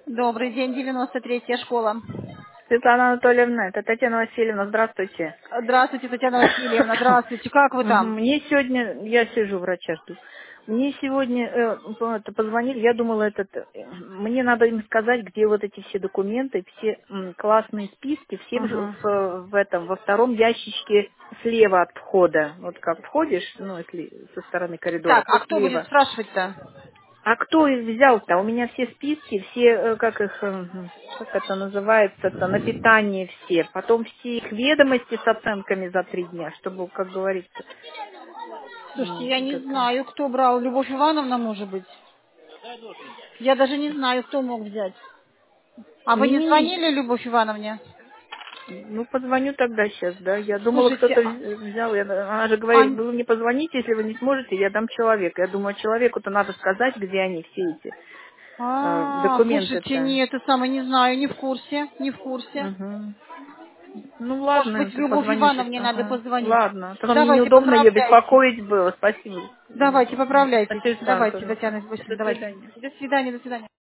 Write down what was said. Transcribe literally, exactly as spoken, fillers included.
Добрый день, девяносто третья школа. Светлана Анатольевна, это Татьяна Васильевна, здравствуйте. Здравствуйте, Татьяна Васильевна, здравствуйте, как вы Мгм. там? Мне сегодня, я сижу, врача жду. Мне сегодня э, это, позвонили, я думала, этот, э, мне надо им сказать, где вот эти все документы, все м, классные списки, все в, Угу. в- в этом, во втором ящичке слева от входа. Вот как входишь, ну, если со стороны коридора, Так, то а кто будет слева. спрашивать-то? А кто их взял-то? У меня все списки, все, э, как их, э, как это называется-то, на питание все. Потом все их ведомости с оценками за три дня, чтобы, как говорится, Слушайте, ну, я вот не это. знаю, кто брал. Любовь Ивановна, может быть? Я даже не знаю, кто мог взять. А вы не Не-не-не, звонили Любовь Ивановне? ну, позвоню тогда сейчас, да. Я думала, Слушайте, кто-то а, вз- взял. Я- она же говорит, а- вы мне позвоните, если вы не сможете, я дам человека. Я думаю, человеку-то надо сказать, где они все эти э, а, слушайте, документы-то. нет, это самое, не знаю, не в курсе, не в курсе. Мгм. Ну Может ладно, быть, это Любовь позвоню сейчас. Ивановне надо Ага. позвонить. Ладно. Только мне Давайте, неудобно ее поправляйте. беспокоить было. Спасибо. Давайте, До поправляйтесь. Татьяна Давайте, Анатольевна. Татьяна Васильевна, До давайте. свидания. До свидания, до свидания.